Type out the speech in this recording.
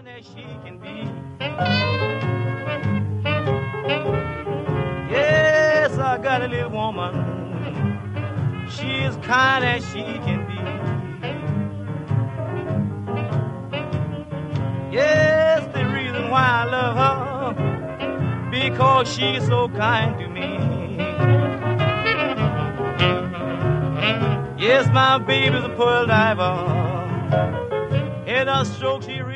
as she can be. Yes, I got a little woman. She's kind as she can be. Yes, the reason why I love her, because she's so kind to me. Yes, my baby's a pearl diver. In a stroke she